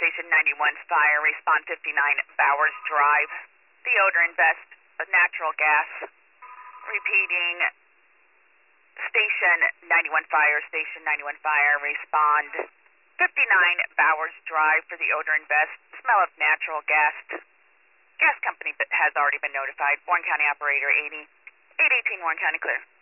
Station 91 fire, respond 59 Bowers Drive. The odor and vest of natural gas. Repeating, Station 91 fire, respond 59 Bowers Drive for the odor and vest, smell of natural gas. Gas company has already been notified. Warren County Operator 80, 818 Warren County clear.